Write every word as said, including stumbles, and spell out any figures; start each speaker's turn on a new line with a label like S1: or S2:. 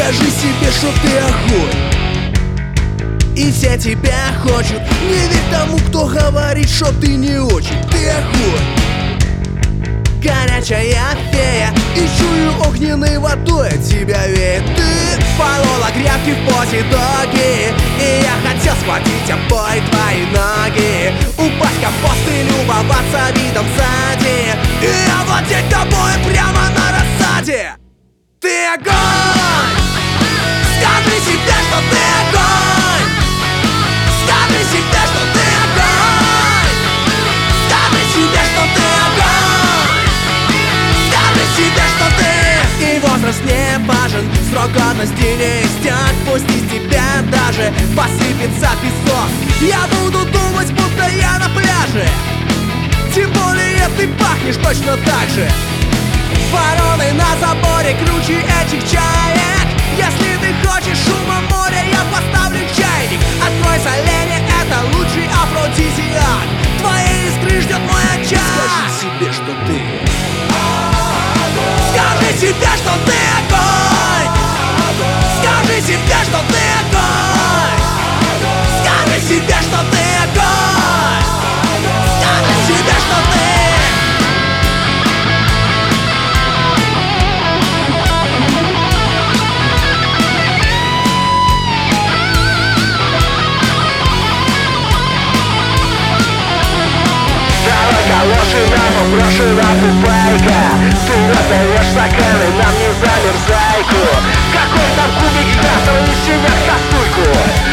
S1: Скажи себе, что ты огонь, и все тебя хочут. Не верь тому, кто говорит, что ты не очень. Ты огонь, горячая фея, и чую огненной водой от тебя веет. Ты полола грядки в позе доги, и я хотел схватить обои твои ноги, упасть компост и любоваться видом сзади, и овладеть тобой прямо на рассаде. Ты огонь, скажи себе, что ты огонь, скажи себе, что ты огонь, скажи себе, что ты огонь, скажи себе, что ты. И возраст не важен, срок годности не истек, пусть из тебя даже посыпется песок. Я буду думать, будто я на пляже, тем более ты пахнешь точно так же. Вороны на заборе круче этих чаек. Если ты хочешь шума моря, я поставлю чайник. Открой соленье, это лучший афродизиак. Твоей искры ждет мой очаг. Скажи себе, что ты Скажи себе, что ты огонь. Скажи себе, что ты огонь. Скажи себе, что ты огонь. Скажи себе, что ты.
S2: Калоши нам брошена пупайка, ты раздаешь стаканы, нам не замерзайку. Какой там кубик, да, твои синяк косульку.